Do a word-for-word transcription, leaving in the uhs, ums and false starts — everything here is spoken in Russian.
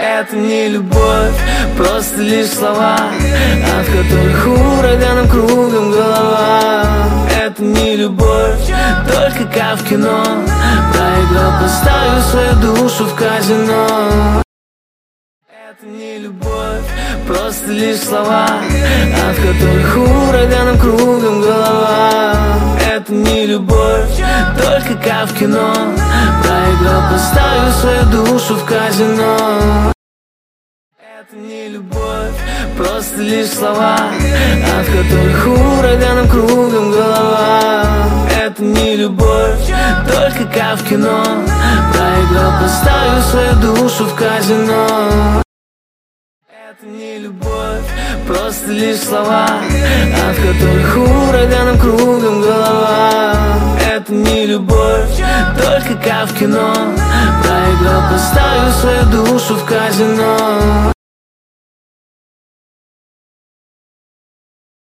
Это не любовь, просто лишь слова, от которых ураганом кругом голова. Это не любовь, только как в кино, проиграл, поставил свою душу в казино. Это не любовь, просто лишь слова, от которых ураганом кругом голова. Это не любовь, только как в кино, проиграл, поставил свою душу в казино. Это не любовь, просто лишь слова, от которых ураганом кругом голова. Это не любовь, только как в кино, проиграл, поставил свою душу в казино. Это не любовь, просто лишь слова, от которых ураганом кругом голова. Это не любовь, только как в кино, проиграл, поставил свою душу в казино.